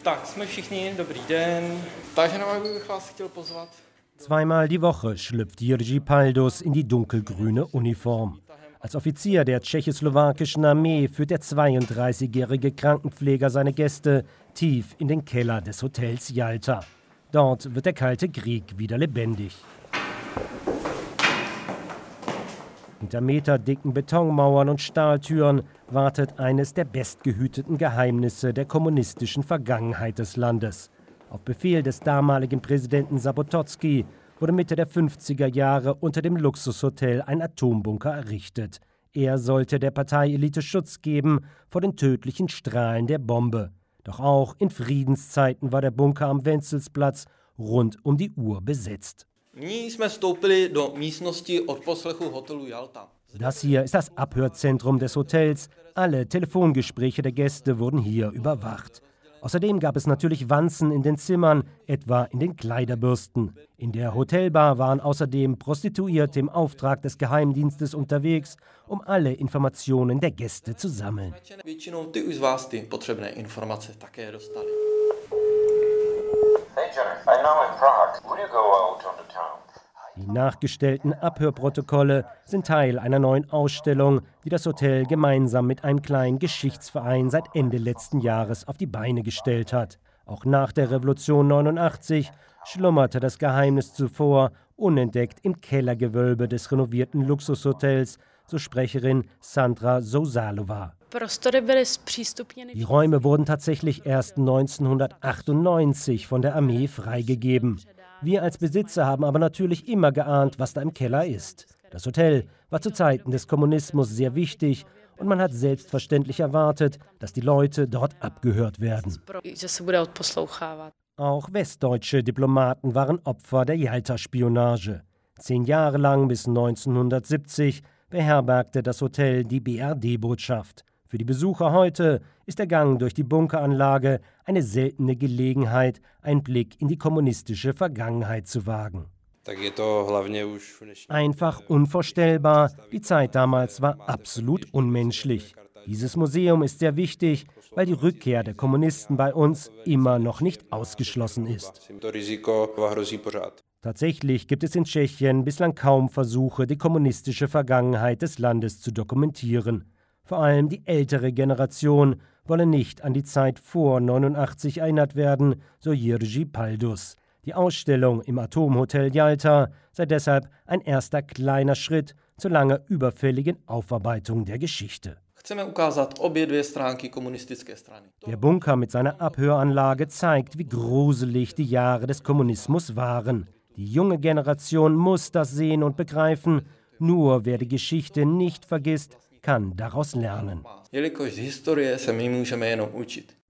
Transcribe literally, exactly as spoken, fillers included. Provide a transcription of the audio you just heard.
Tak, jsme všichni, dobrý den. Takže bych vás chtěl pozvat. Zweimal die Woche schlüpft Jiří Paldus in die dunkelgrüne Uniform. Als Offizier der tschechoslowakischen Armee führt der zweiunddreißigjährige Krankenpfleger seine Gäste tief in den Keller des Hotels Jalta. Dort wird der Kalte Krieg wieder lebendig. Hinter meterdicken Betonmauern und Stahltüren wartet eines der bestgehüteten Geheimnisse der kommunistischen Vergangenheit des Landes. Auf Befehl des damaligen Präsidenten Zapotocki wurde Mitte der fünfziger Jahre unter dem Luxushotel ein Atombunker errichtet. Er sollte der Parteielite Schutz geben vor den tödlichen Strahlen der Bombe. Doch auch in Friedenszeiten war der Bunker am Wenzelsplatz rund um die Uhr besetzt. Das hier ist das Abhörzentrum des Hotels. Alle Telefongespräche der Gäste wurden hier überwacht. Außerdem gab es natürlich Wanzen in den Zimmern, etwa in den Kleiderbürsten. In der Hotelbar waren außerdem Prostituierte im Auftrag des Geheimdienstes unterwegs, um alle Informationen der Gäste zu sammeln. Die nachgestellten Abhörprotokolle sind Teil einer neuen Ausstellung, die das Hotel gemeinsam mit einem kleinen Geschichtsverein seit Ende letzten Jahres auf die Beine gestellt hat. Auch nach der Revolution neunundachtzig schlummerte das Geheimnis zuvor unentdeckt im Kellergewölbe des renovierten Luxushotels, so Sprecherin Sandra Sousalova. Die Räume wurden tatsächlich erst neunzehnhundertachtundneunzig von der Armee freigegeben. Wir als Besitzer haben aber natürlich immer geahnt, was da im Keller ist. Das Hotel war zu Zeiten des Kommunismus sehr wichtig und man hat selbstverständlich erwartet, dass die Leute dort abgehört werden. Auch westdeutsche Diplomaten waren Opfer der Jalta-Spionage. Zehn Jahre lang bis neunzehnhundertsiebzig beherbergte das Hotel die B R D-Botschaft. Für die Besucher heute ist der Gang durch die Bunkeranlage eine seltene Gelegenheit, einen Blick in die kommunistische Vergangenheit zu wagen. Einfach unvorstellbar, die Zeit damals war absolut unmenschlich. Dieses Museum ist sehr wichtig, weil die Rückkehr der Kommunisten bei uns immer noch nicht ausgeschlossen ist. Tatsächlich gibt es in Tschechien bislang kaum Versuche, die kommunistische Vergangenheit des Landes zu dokumentieren. Vor allem die ältere Generation wolle nicht an die Zeit vor neunundachtzig erinnert werden, so Jiří Paldus. Die Ausstellung im Atomhotel Jalta sei deshalb ein erster kleiner Schritt zur lange überfälligen Aufarbeitung der Geschichte. Der Bunker mit seiner Abhöranlage zeigt, wie gruselig die Jahre des Kommunismus waren. Die junge Generation muss das sehen und begreifen. Nur wer die Geschichte nicht vergisst, kann daraus lernen.